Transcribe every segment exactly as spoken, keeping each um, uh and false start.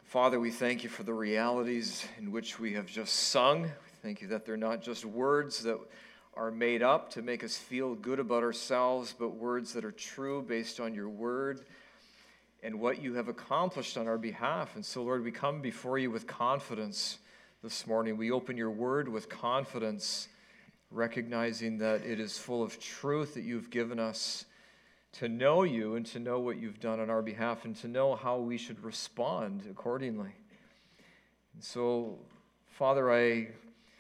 Father, we thank you for the realities in which we have just sung. We thank you that they're not just words that are made up to make us feel good about ourselves, but words that are true based on your word and what you have accomplished on our behalf. And so, Lord, we come before you with confidence this morning. We open your word with confidence, recognizing that it is full of truth that you've given us to know you and to know what you've done on our behalf and to know how we should respond accordingly. And so, Father, I,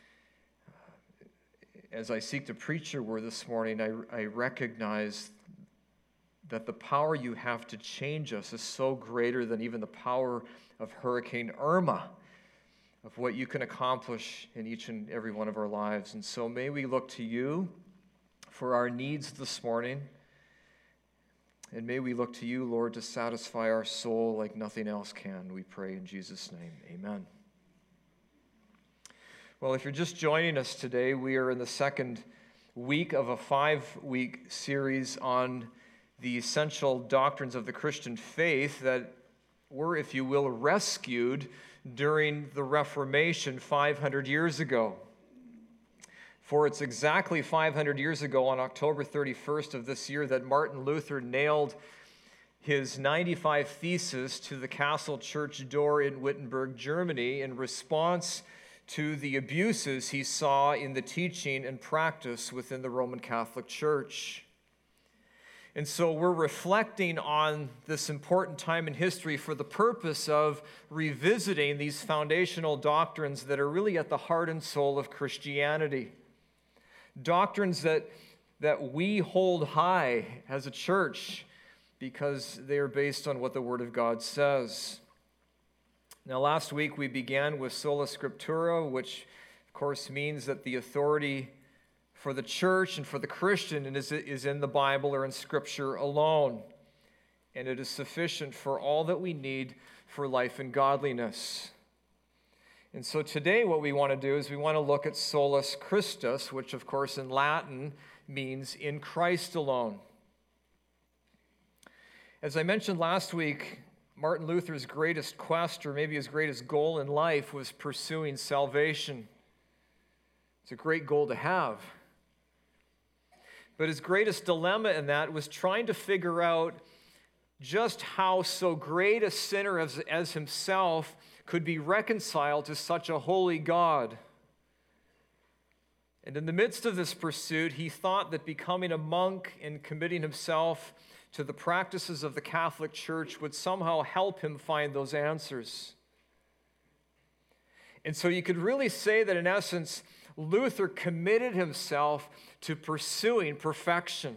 as I seek to preach your word this morning, I, I recognize that the power you have to change us is so greater than even the power of Hurricane Irma, of what you can accomplish in each and every one of our lives. And so may we look to you for our needs this morning. And may we look to you, Lord, to satisfy our soul like nothing else can. We pray in Jesus' name. Amen. Well, if you're just joining us today, we are in the second week of a five-week series on the essential doctrines of the Christian faith that were, if you will, rescued during the Reformation five hundred years ago. For it's exactly five hundred years ago, on October thirty-first of this year, that Martin Luther nailed his ninety-five Theses to the castle church door in Wittenberg, Germany, in response to the abuses he saw in the teaching and practice within the Roman Catholic Church. And so we're reflecting on this important time in history for the purpose of revisiting these foundational doctrines that are really at the heart and soul of Christianity. Doctrines that, that we hold high as a church because they are based on what the Word of God says. Now, last week we began with Sola Scriptura, which of course means that the authority for the church and for the Christian is, is in the Bible or in Scripture alone. And it is sufficient for all that we need for life and godliness. And so today what we want to do is we want to look at Solus Christus, which of course in Latin means in Christ alone. As I mentioned last week, Martin Luther's greatest quest, or maybe his greatest goal in life, was pursuing salvation. It's a great goal to have. But his greatest dilemma in that was trying to figure out just how so great a sinner as, as himself could be reconciled to such a holy God. And in the midst of this pursuit, he thought that becoming a monk and committing himself to the practices of the Catholic Church would somehow help him find those answers. And so you could really say that in essence, Luther committed himself to pursuing perfection.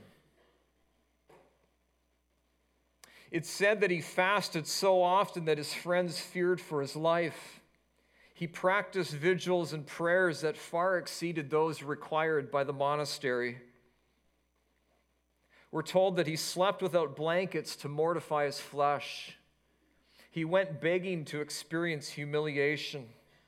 It's said that he fasted so often that his friends feared for his life. He practiced vigils and prayers that far exceeded those required by the monastery. We're told that he slept without blankets to mortify his flesh. He went begging to experience humiliation.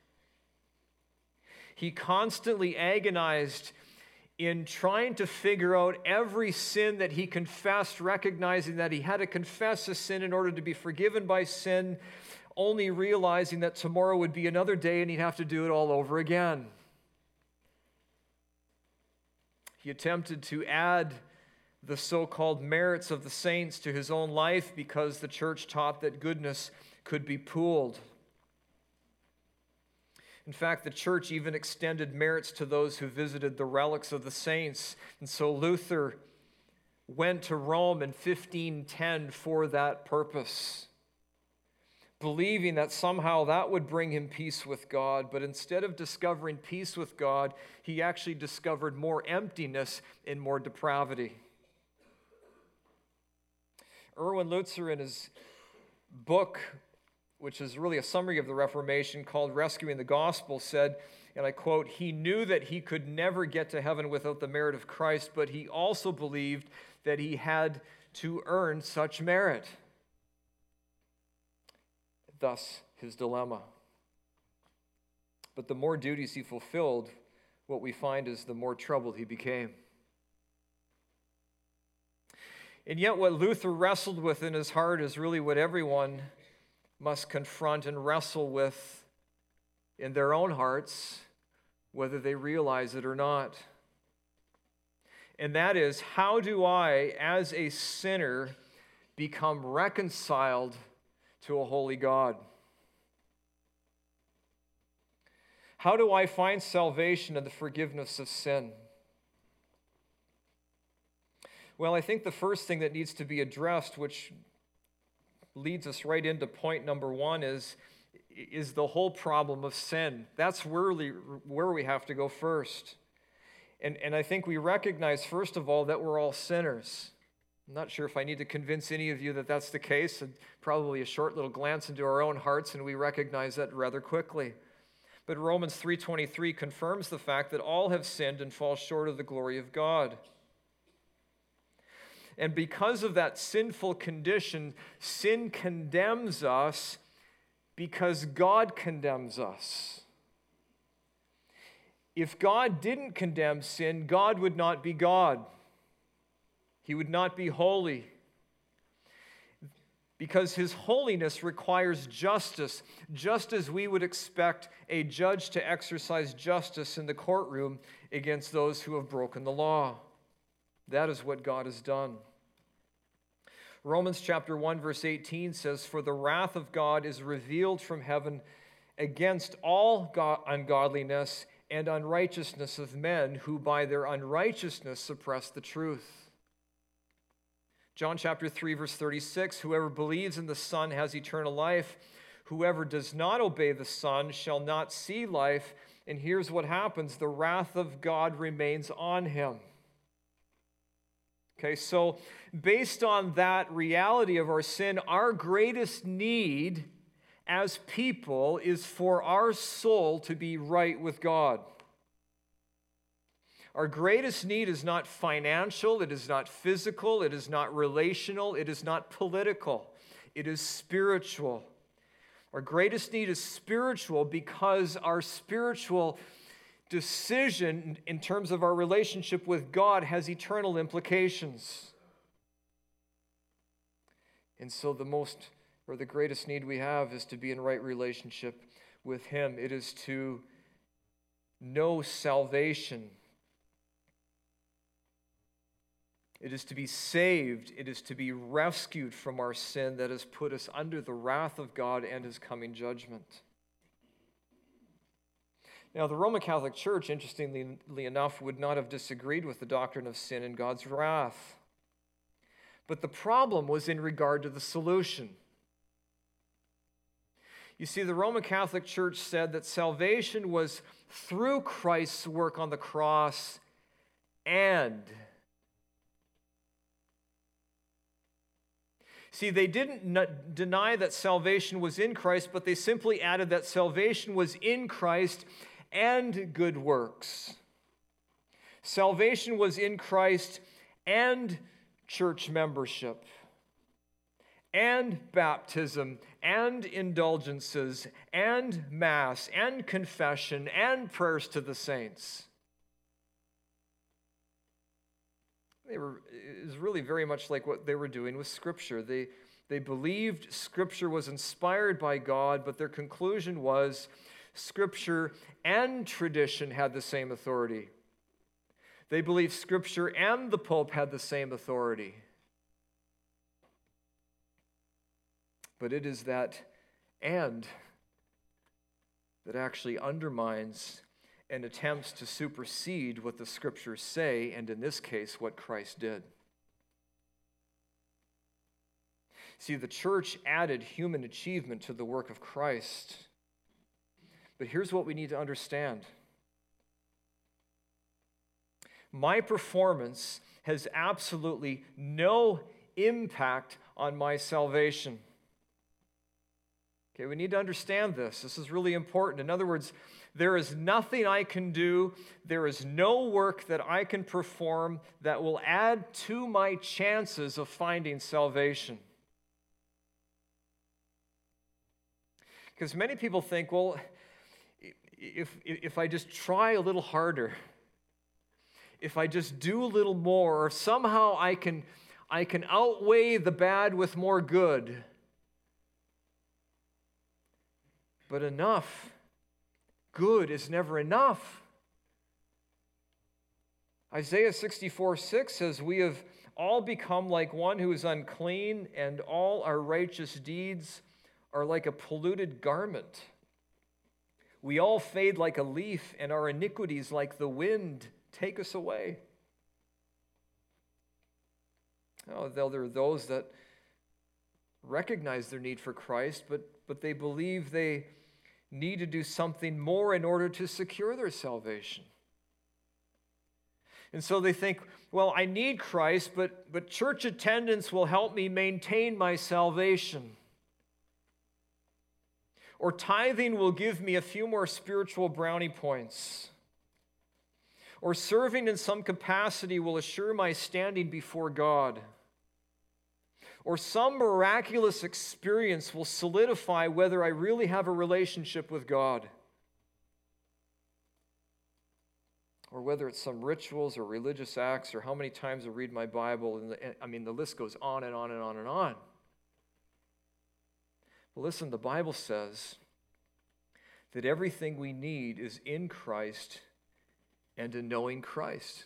He constantly agonized in trying to figure out every sin that he confessed, recognizing that he had to confess a sin in order to be forgiven by sin, only realizing that tomorrow would be another day and he'd have to do it all over again. He attempted to add the so-called merits of the saints to his own life because the church taught that goodness could be pooled. In fact, the church even extended merits to those who visited the relics of the saints. And so Luther went to Rome in fifteen ten for that purpose, believing that somehow that would bring him peace with God. But instead of discovering peace with God, he actually discovered more emptiness and more depravity. Erwin Lutzer, in his book, which is really a summary of the Reformation, called Rescuing the Gospel, said, and I quote, "He knew that he could never get to heaven without the merit of Christ, but he also believed that he had to earn such merit." Thus, his dilemma. But the more duties he fulfilled, what we find is the more troubled he became. And yet what Luther wrestled with in his heart is really what everyone must confront and wrestle with in their own hearts, whether they realize it or not. And that is, how do I, as a sinner, become reconciled to a holy God? How do I find salvation and the forgiveness of sin? Well, I think the first thing that needs to be addressed, which leads us right into point number one, is, is the whole problem of sin. That's where we, where we have to go first. And, and I think we recognize, first of all, that we're all sinners. I'm not sure if I need to convince any of you that that's the case. And probably a short little glance into our own hearts, and we recognize that rather quickly. But Romans three twenty-three confirms the fact that all have sinned and fall short of the glory of God. And because of that sinful condition, sin condemns us because God condemns us. If God didn't condemn sin, God would not be God. He would not be holy. Because his holiness requires justice, just as we would expect a judge to exercise justice in the courtroom against those who have broken the law. That is what God has done. Romans chapter one, verse eighteen says, "For the wrath of God is revealed from heaven against all God- ungodliness and unrighteousness of men who by their unrighteousness suppress the truth." John chapter three, verse thirty-six, "Whoever believes in the Son has eternal life. Whoever does not obey the Son shall not see life." And here's what happens: the wrath of God remains on him. Okay, so based on that reality of our sin, our greatest need as people is for our soul to be right with God. Our greatest need is not financial, it is not physical, it is not relational, it is not political, it is spiritual. Our greatest need is spiritual because our spiritual decision in terms of our relationship with God has eternal implications. And so the most, or the greatest need we have is to be in right relationship with Him. It is to know salvation. It is to be saved. It is to be rescued from our sin that has put us under the wrath of God and His coming judgment. Now, the Roman Catholic Church, interestingly enough, would not have disagreed with the doctrine of sin and God's wrath. But the problem was in regard to the solution. You see, the Roman Catholic Church said that salvation was through Christ's work on the cross and. See, they didn't deny that salvation was in Christ, but they simply added that salvation was in Christ and good works. Salvation was in Christ and church membership, and baptism, and indulgences, and Mass, and confession, and prayers to the saints. They were, it was really very much like what they were doing with Scripture. They, they believed Scripture was inspired by God, but their conclusion was Scripture and tradition had the same authority. They believed Scripture and the Pope had the same authority. But it is that and that actually undermines and attempts to supersede what the Scriptures say, and in this case, what Christ did. See, the church added human achievement to the work of Christ. But here's what we need to understand. My performance has absolutely no impact on my salvation. Okay, we need to understand this. This is really important. In other words, there is nothing I can do, there is no work that I can perform that will add to my chances of finding salvation. Because many people think, well, if, if I just try a little harder, if I just do a little more, or somehow I can, I can outweigh the bad with more good, But enough, good is never enough. Isaiah sixty-four six says, we have all become like one who is unclean, and all our righteous deeds are like a polluted garment. We all fade like a leaf, and our iniquities like the wind take us away. Oh, there are those that recognize their need for Christ, but, but they believe they need to do something more in order to secure their salvation. And so they think, well, I need Christ, but, but church attendance will help me maintain my salvation. Or tithing will give me a few more spiritual brownie points. Or serving in some capacity will assure my standing before God. Or some miraculous experience will solidify whether I really have a relationship with God. Or whether it's some rituals or religious acts or how many times I read my Bible. And the, I mean, the list goes on and on and on and on. But listen, the Bible says that everything we need is in Christ and in knowing Christ.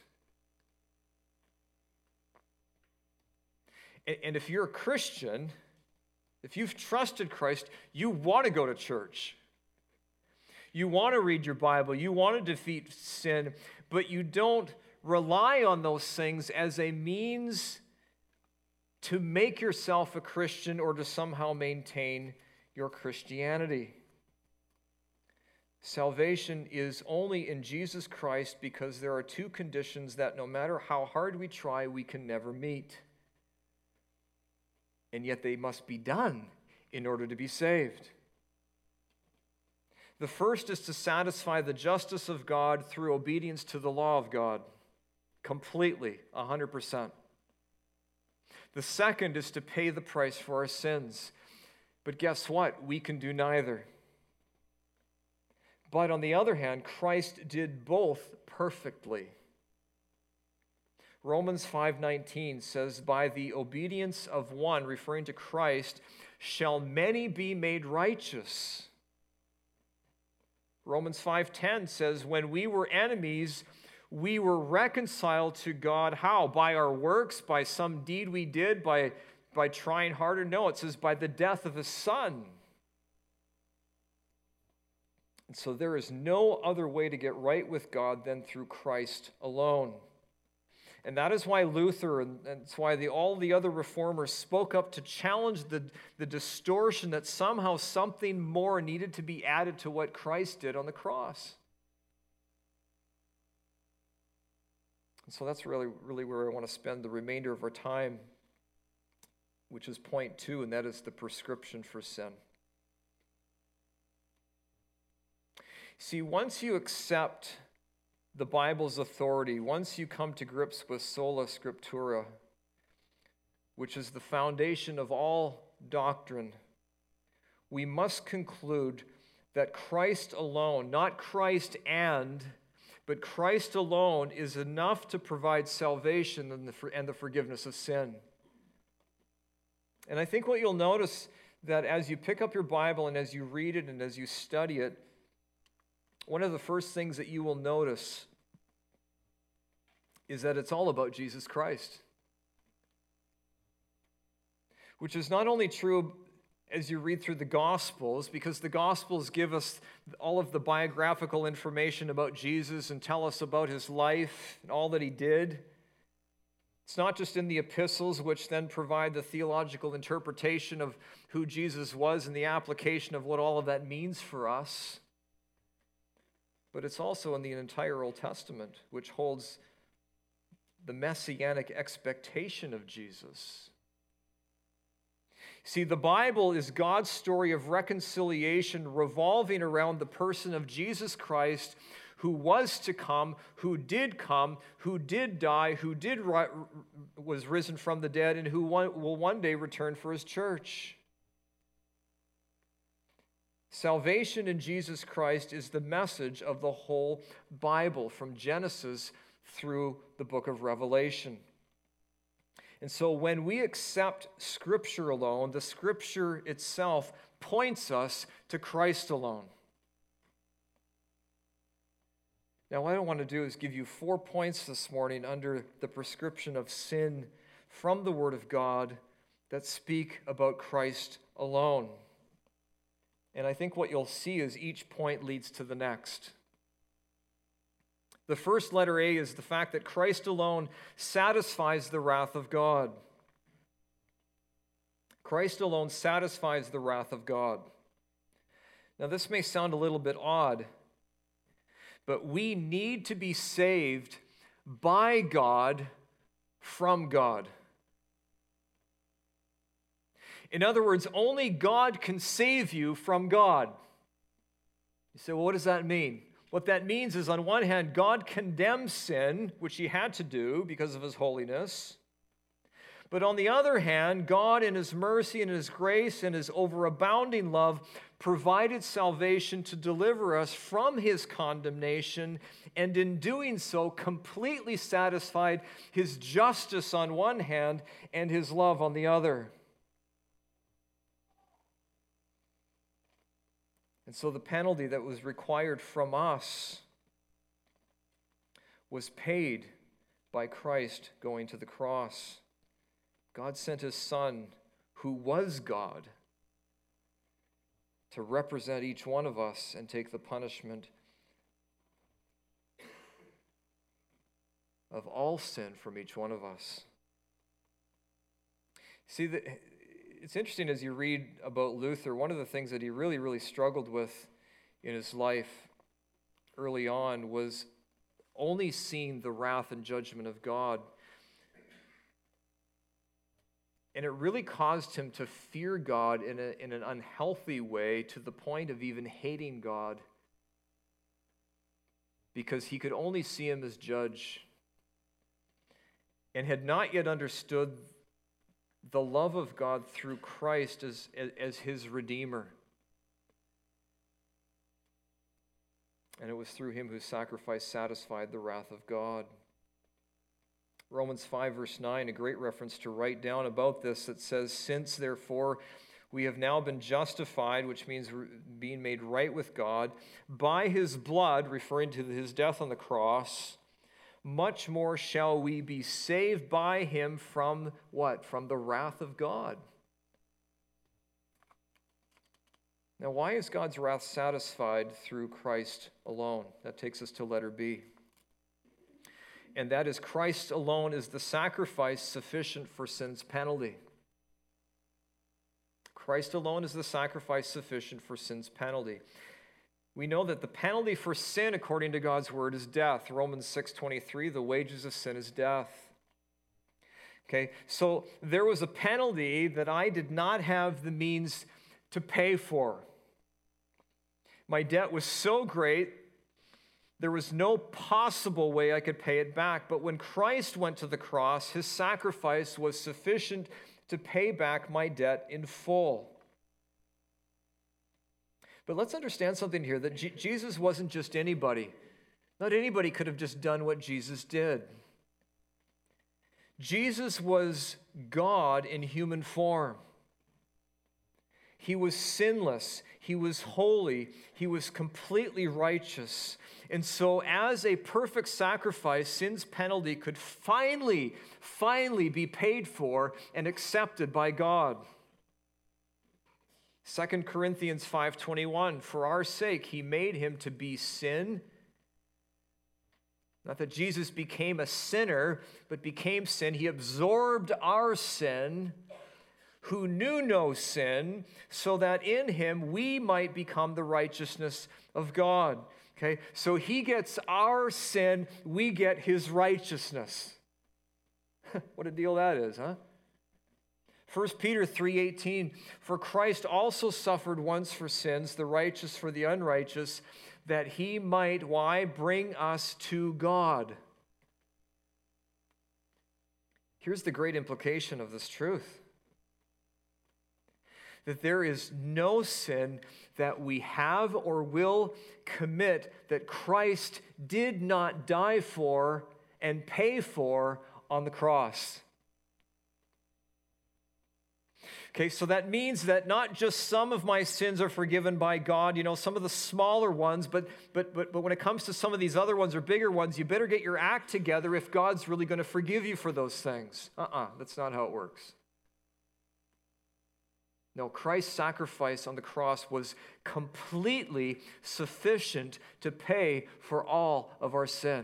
And, and if you're a Christian, if you've trusted Christ, you want to go to church. You want to read your Bible. You want to defeat sin. But you don't rely on those things as a means to make yourself a Christian or to somehow maintain your Christianity. Salvation is only in Jesus Christ because there are two conditions that no matter how hard we try, we can never meet. And yet they must be done in order to be saved. The first is to satisfy the justice of God through obedience to the law of God, completely, one hundred percent. The second is to pay the price for our sins. But guess what? We can do neither. But on the other hand, Christ did both perfectly. Romans five nineteen says, by the obedience of one, referring to Christ, shall many be made righteous. Romans five ten says, when we were enemies, we were reconciled to God. How? By our works, by some deed we did, by, by trying harder? No, it says by the death of His Son. And so there is no other way to get right with God than through Christ alone. And that is why Luther, and that's why the, all the other reformers spoke up to challenge the, the distortion that somehow something more needed to be added to what Christ did on the cross. And so that's really, really where I want to spend the remainder of our time, which is point two, and that is the prescription for sin. See, once you accept the Bible's authority, once you come to grips with sola scriptura, which is the foundation of all doctrine, we must conclude that Christ alone, not Christ and, but Christ alone is enough to provide salvation and the, and the forgiveness of sin. And I think what you'll notice that as you pick up your Bible and as you read it and as you study it, one of the first things that you will notice is that it's all about Jesus Christ. Which is not only true as you read through the Gospels, because the Gospels give us all of the biographical information about Jesus and tell us about His life and all that He did. It's not just in the epistles, which then provide the theological interpretation of who Jesus was and the application of what all of that means for us. But it's also in the entire Old Testament, which holds the messianic expectation of Jesus. See, the Bible is God's story of reconciliation revolving around the person of Jesus Christ, who was to come, who did come, who did die, who did ri- was risen from the dead, and who one, will one day return for His church. Salvation in Jesus Christ is the message of the whole Bible, from Genesis through the book of Revelation. And so when we accept Scripture alone, the Scripture itself points us to Christ alone. Now, what I want to do is give you four points this morning under the prescription of sin from the Word of God that speak about Christ alone. And I think what you'll see is each point leads to the next. The first, letter A, is the fact that Christ alone satisfies the wrath of God. Christ alone satisfies the wrath of God. Now, this may sound a little bit odd, but we need to be saved by God from God. In other words, only God can save you from God. You say, well, what does that mean? What that means is, on one hand, God condemns sin, which he had to do because of his holiness. But on the other hand, God, in his mercy and his grace and his overabounding love, provided salvation to deliver us from his condemnation, and in doing so, completely satisfied his justice on one hand and his love on the other. And so the penalty that was required from us was paid by Christ going to the cross. God sent his Son, who was God, to represent each one of us and take the punishment of all sin from each one of us. See, the, it's interesting as you read about Luther, one of the things that he really, really struggled with in his life early on was only seeing the wrath and judgment of God. And it really caused him to fear God in, a, in an unhealthy way, to the point of even hating God, because he could only see him as judge and had not yet understood the love of God through Christ as, as his Redeemer. And it was through him whose sacrifice satisfied the wrath of God. Romans five, verse nine, a great reference to write down about this, that says, "Since, therefore, we have now been justified," which means being made right with God, "by his blood," referring to his death on the cross, "much more shall we be saved by him from" what? From the wrath of God. Now, why is God's wrath satisfied through Christ alone? That takes us to letter B. And that is, Christ alone is the sacrifice sufficient for sin's penalty. Christ alone is the sacrifice sufficient for sin's penalty. We know that the penalty for sin, according to God's word, is death. Romans six twenty-three, the wages of sin is death. Okay, so there was a penalty that I did not have the means to pay for. My debt was so great, there was no possible way I could pay it back. But when Christ went to the cross, his sacrifice was sufficient to pay back my debt in full. But let's understand something here, that G- Jesus wasn't just anybody. Not anybody could have just done what Jesus did. Jesus was God in human form. He was sinless. He was holy. He was completely righteous. And so, as a perfect sacrifice, sin's penalty could finally, finally be paid for and accepted by God. Second Corinthians five twenty-one, "For our sake he made him to be sin." Not that Jesus became a sinner, but became sin. He absorbed our sin, who knew no sin, so that in him we might become the righteousness of God. Okay, so he gets our sin, we get his righteousness. What a deal that is, huh? First Peter three eighteen, "For Christ also suffered once for sins, the righteous for the unrighteous, that he might," why? "Bring us to God." Here's the great implication of this truth: that there is no sin that we have or will commit that Christ did not die for and pay for on the cross. Okay, so that means that not just some of my sins are forgiven by God, you know, some of the smaller ones, but but but but when it comes to some of these other ones or bigger ones, you better get your act together if God's really going to forgive you for those things. Uh-uh, that's not how it works. No, Christ's sacrifice on the cross was completely sufficient to pay for all of our sin.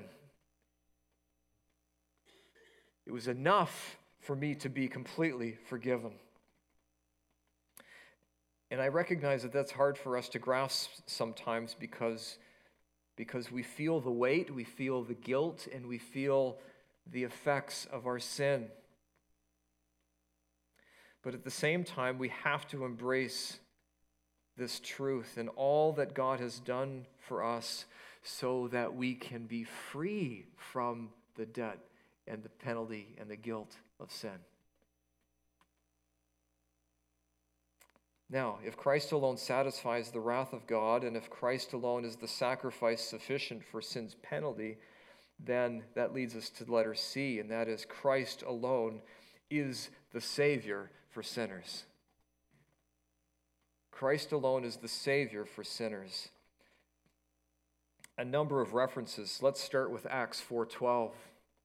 It was enough for me to be completely forgiven. And I recognize that that's hard for us to grasp sometimes because, because we feel the weight, we feel the guilt, and we feel the effects of our sin. But at the same time, we have to embrace this truth and all that God has done for us so that we can be free from the debt and the penalty and the guilt of sin. Now, if Christ alone satisfies the wrath of God, and if Christ alone is the sacrifice sufficient for sin's penalty, then that leads us to letter C, and that is Christ alone is the Savior for sinners. Christ alone is the Savior for sinners. A number of references. Let's start with Acts four twelve.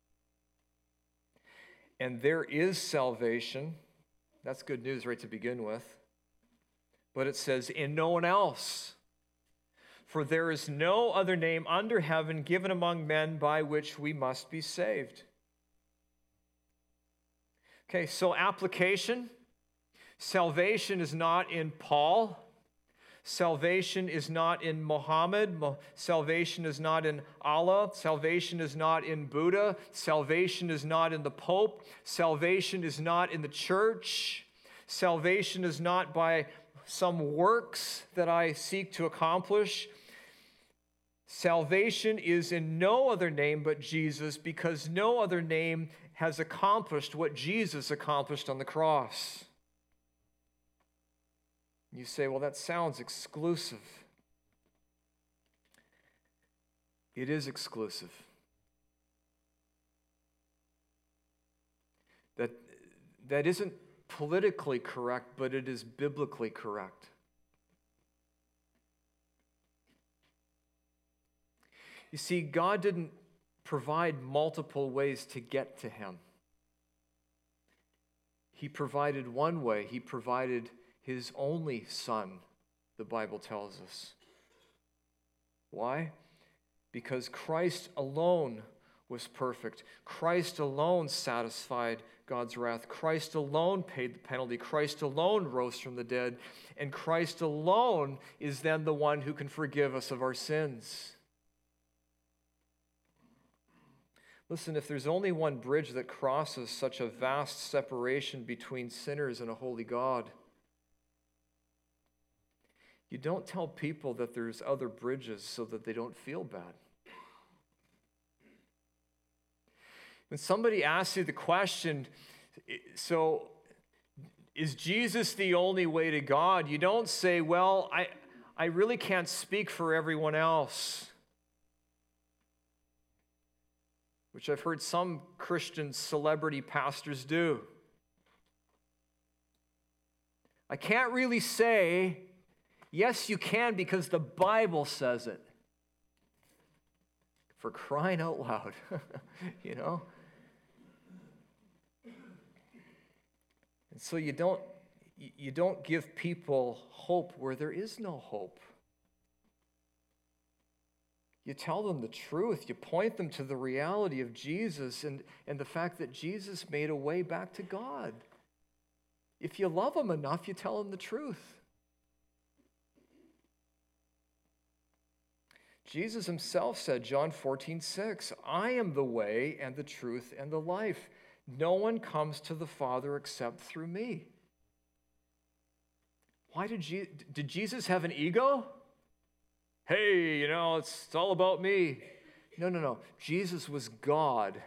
And there is salvation. That's good news right to begin with. But it says, in no one else. For there is no other name under heaven given among men by which we must be saved. Okay, so application. Salvation is not in Paul. Salvation is not in Muhammad. Salvation is not in Allah. Salvation is not in Buddha. Salvation is not in the Pope. Salvation is not in the church. Salvation is not by some works that I seek to accomplish. Salvation is in no other name but Jesus, because no other name has accomplished what Jesus accomplished on the cross. You say, well, that sounds exclusive. It is exclusive. That, that isn't politically correct, but it is biblically correct. You see, God didn't provide multiple ways to get to him. He provided one way. He provided his only Son, the Bible tells us. Why? Because Christ alone was perfect. Christ alone satisfied God's wrath. Christ alone paid the penalty. Christ alone rose from the dead. And Christ alone is then the one who can forgive us of our sins. Listen, if there's only one bridge that crosses such a vast separation between sinners and a holy God, you don't tell people that there's other bridges so that they don't feel bad. When somebody asks you the question, so is Jesus the only way to God? You don't say, well, I, I really can't speak for everyone else. Which I've heard some Christian celebrity pastors do. I can't really say, yes, you can because the Bible says it. For crying out loud, you know? And so you don't, you don't give people hope where there is no hope. You tell them the truth. You point them to the reality of Jesus and, and the fact that Jesus made a way back to God. If you love them enough, you tell them the truth. Jesus himself said, John fourteen six, I am the way and the truth and the life. No one comes to the Father except through me. Why did Je- did Jesus have an ego? Hey, you know, it's, it's all about me. No, no, no. Jesus was God.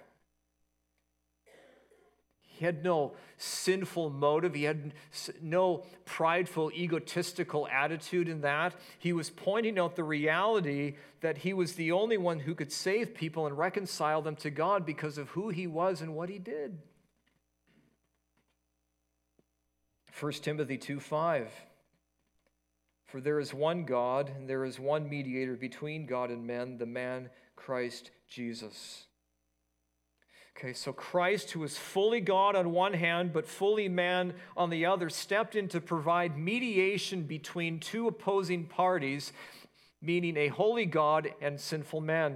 He had no sinful motive. He had no prideful, egotistical attitude in that. He was pointing out the reality that he was the only one who could save people and reconcile them to God because of who he was and what he did. First Timothy two five. For there is one God, and there is one mediator between God and men, the man Christ Jesus. Okay, so Christ, who is fully God on one hand, but fully man on the other, stepped in to provide mediation between two opposing parties, meaning a holy God and sinful men.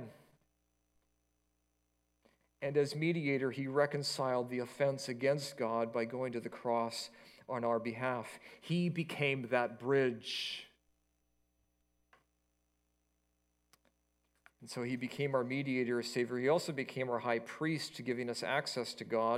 And as mediator, he reconciled the offense against God by going to the cross on our behalf. He became that bridge. And so he became our mediator, Savior. He also became our high priest, giving us access to God.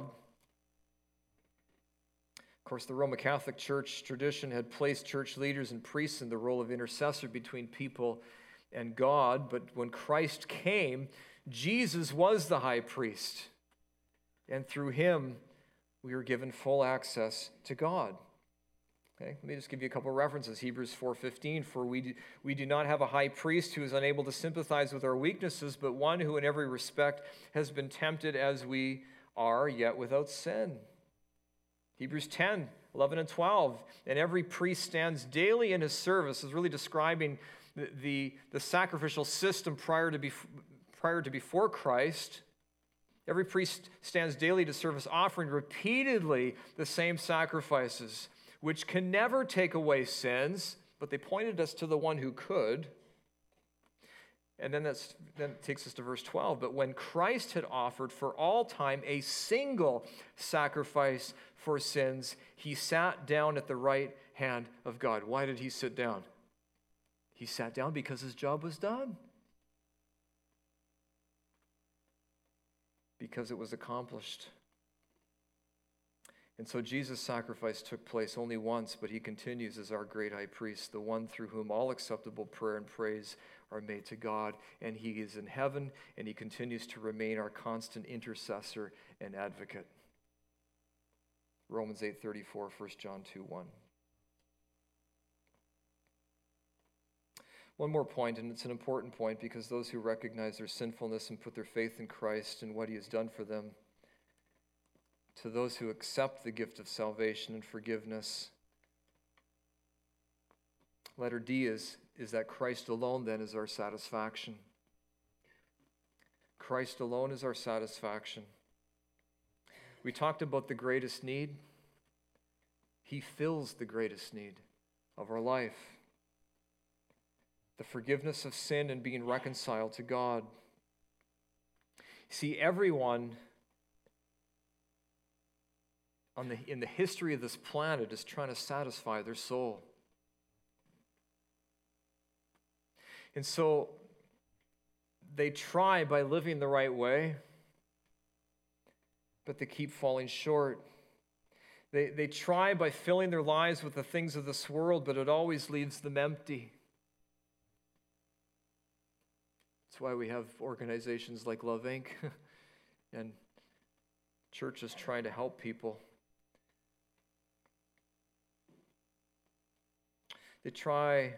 Of course, the Roman Catholic Church tradition had placed church leaders and priests in the role of intercessor between people and God. But when Christ came, Jesus was the high priest. And through him, we were given full access to God. Okay, let me just give you a couple of references. Hebrews four fifteen, for we do, we do not have a high priest who is unable to sympathize with our weaknesses, but one who in every respect has been tempted as we are, yet without sin. Hebrews ten eleven and twelve, and every priest stands daily in his service, is really describing the, the, the sacrificial system prior to, be, prior to before Christ. Every priest stands daily to service, offering repeatedly the same sacrifices, which can never take away sins, but they pointed us to the one who could. And then, that's, then it takes us to verse twelve. But when Christ had offered for all time a single sacrifice for sins, he sat down at the right hand of God. Why did he sit down? He sat down because his job was done. Because it was accomplished. And so Jesus' sacrifice took place only once, but he continues as our great high priest, the one through whom all acceptable prayer and praise are made to God. And he is in heaven, and he continues to remain our constant intercessor and advocate. Romans eight thirty-four, First John two one. One more point, and it's an important point, because those who recognize their sinfulness and put their faith in Christ and what he has done for them, to those who accept the gift of salvation and forgiveness. Letter D is, is that Christ alone then is our satisfaction. Christ alone is our satisfaction. We talked about the greatest need. He fills the greatest need of our life. The forgiveness of sin and being reconciled to God. See, everyone On the, in the history of this planet is trying to satisfy their soul. And so they try by living the right way, but they keep falling short. They, they try by filling their lives with the things of this world, but it always leaves them empty. That's why we have organizations like Love Incorporated and churches trying to help people. They try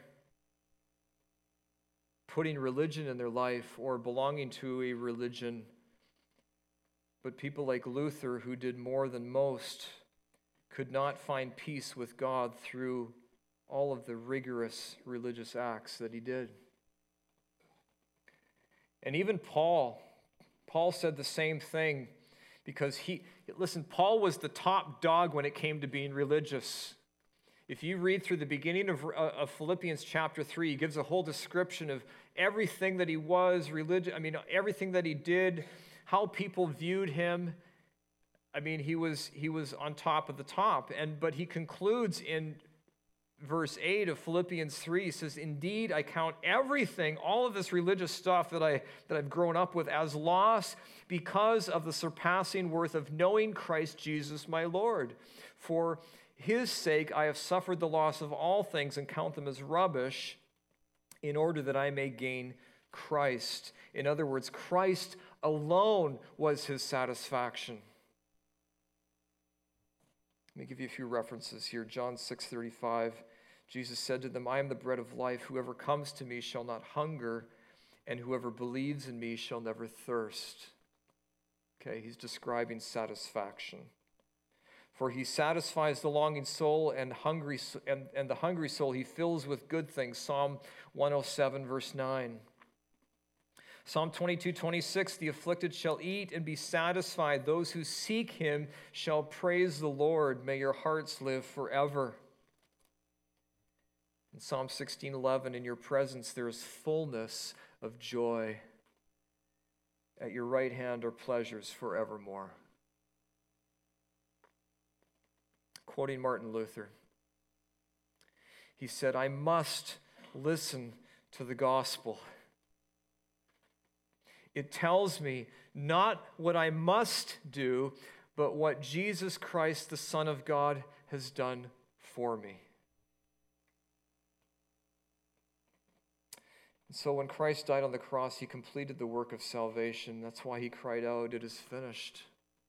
putting religion in their life or belonging to a religion. But people like Luther, who did more than most, could not find peace with God through all of the rigorous religious acts that he did. And even Paul, Paul said the same thing, because he, listen, Paul was the top dog when it came to being religious. If you read through the beginning of, of Philippians chapter three, he gives a whole description of everything that he was, religion, I mean, everything that he did, how people viewed him. I mean, he was he was on top of the top. And but he concludes in verse eight of Philippians three, he says, "Indeed, I count everything, all of this religious stuff that, I, that I've grown up with, as loss because of the surpassing worth of knowing Christ Jesus my Lord. For his sake I have suffered the loss of all things and count them as rubbish, in order that I may gain Christ." In other words, Christ alone was his satisfaction. Let me give you a few references here. John six thirty-five, Jesus said to them, "I am the bread of life. Whoever comes to me shall not hunger, and whoever believes in me shall never thirst." Okay, he's describing satisfaction. For he satisfies the longing soul, and hungry and, and the hungry soul he fills with good things. Psalm one oh seven, verse nine. Psalm twenty-two, twenty-six, the afflicted shall eat and be satisfied. Those who seek him shall praise the Lord. May your hearts live forever. In Psalm sixteen, eleven, in your presence there is fullness of joy. At your right hand are pleasures forevermore. Quoting Martin Luther, he said, I must listen to the gospel. It tells me not what I must do, but what Jesus Christ, the Son of God, has done for me. And so when Christ died on the cross, he completed the work of salvation. That's why he cried out, it is finished.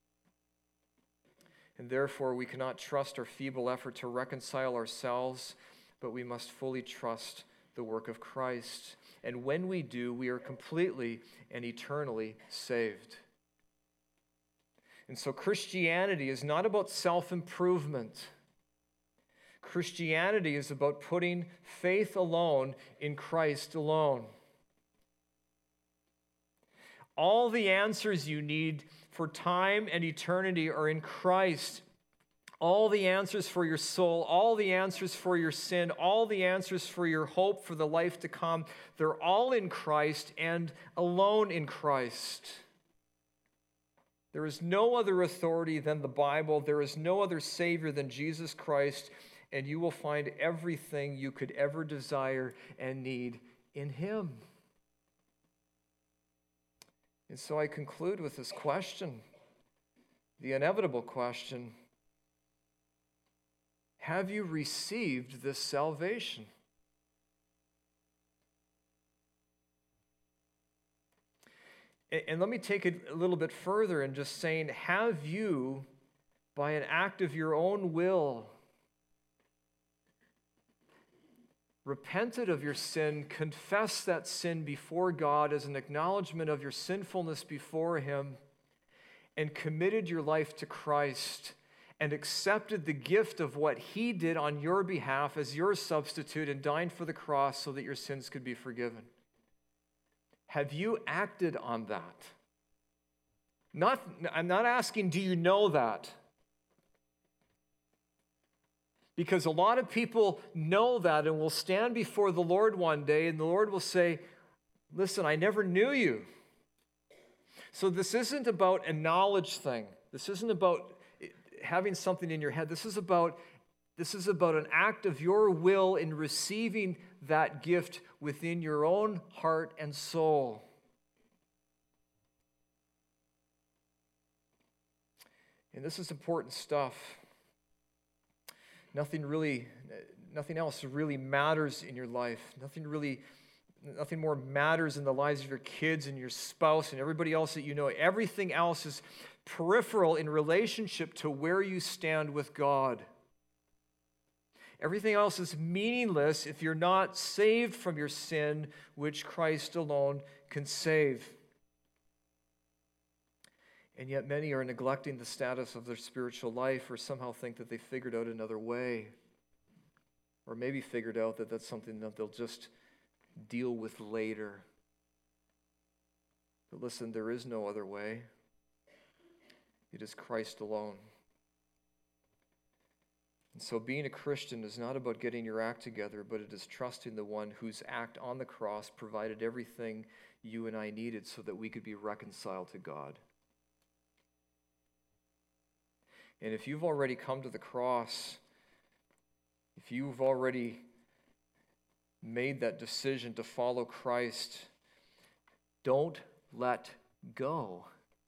And therefore, we cannot trust our feeble effort to reconcile ourselves, but we must fully trust the work of Christ. And when we do, we are completely and eternally saved. And so Christianity is not about self-improvement. Christianity is about putting faith alone in Christ alone. All the answers you need for time and eternity are in Christ. All the answers for your soul, all the answers for your sin, all the answers for your hope for the life to come, they're all in Christ and alone in Christ. There is no other authority than the Bible. There is no other Savior than Jesus Christ, and you will find everything you could ever desire and need in him. And so I conclude with this question, the inevitable question: have you received this salvation? And let me take it a little bit further and just saying, have you, by an act of your own will, repented of your sin, confessed that sin before God as an acknowledgement of your sinfulness before him, and committed your life to Christ and accepted the gift of what he did on your behalf as your substitute and dying for the cross so that your sins could be forgiven? Have you acted on that? Not, I'm not asking, do you know that? Because a lot of people know that and will stand before the Lord one day, and the Lord will say, listen, I never knew you. So this isn't about a knowledge thing. This isn't about having something in your head. This is about, this is about an act of your will in receiving that gift within your own heart and soul. And this is important stuff. Nothing really, nothing else really matters in your life. Nothing really, nothing more matters in the lives of your kids and your spouse and everybody else that you know. Everything else is peripheral in relationship to where you stand with God. Everything else is meaningless if you're not saved from your sin, which Christ alone can save. And yet many are neglecting the status of their spiritual life, or somehow think that they figured out another way. Or maybe figured out that that's something that they'll just deal with later. But listen, there is no other way. It is Christ alone. And so being a Christian is not about getting your act together, but it is trusting the one whose act on the cross provided everything you and I needed so that we could be reconciled to God. And if you've already come to the cross, if you've already made that decision to follow Christ, don't let go.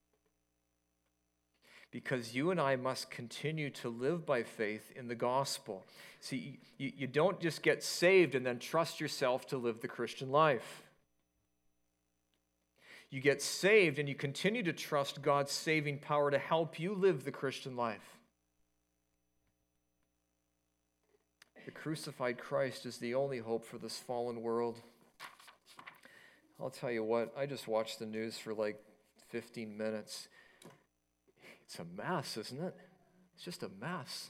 Because you and I must continue to live by faith in the gospel. See, you, you don't just get saved and then trust yourself to live the Christian life. You get saved and you continue to trust God's saving power to help you live the Christian life. The crucified Christ is the only hope for this fallen world. I'll tell you what, I just watched the news for like fifteen minutes. It's a mess, isn't it? It's just a mess.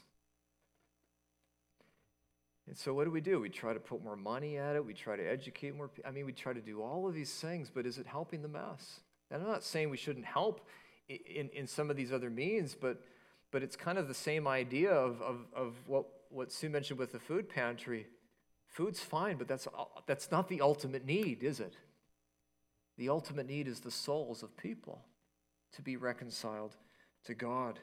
And so what do we do? We try to put more money at it. We try to educate more people. I mean, we try to do all of these things, but is it helping the mess? And I'm not saying we shouldn't help in, in some of these other means, but but it's kind of the same idea of, of, of what, what Sue mentioned with the food pantry. Food's fine, but that's that's not the ultimate need, is it? The ultimate need is the souls of people to be reconciled to God.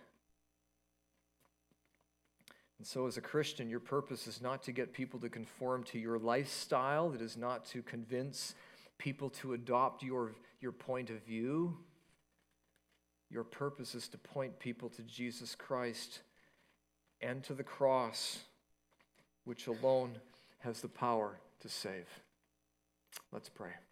And so as a Christian, your purpose is not to get people to conform to your lifestyle. It is not to convince people to adopt your, your point of view. Your purpose is to point people to Jesus Christ and to the cross, which alone has the power to save. Let's pray.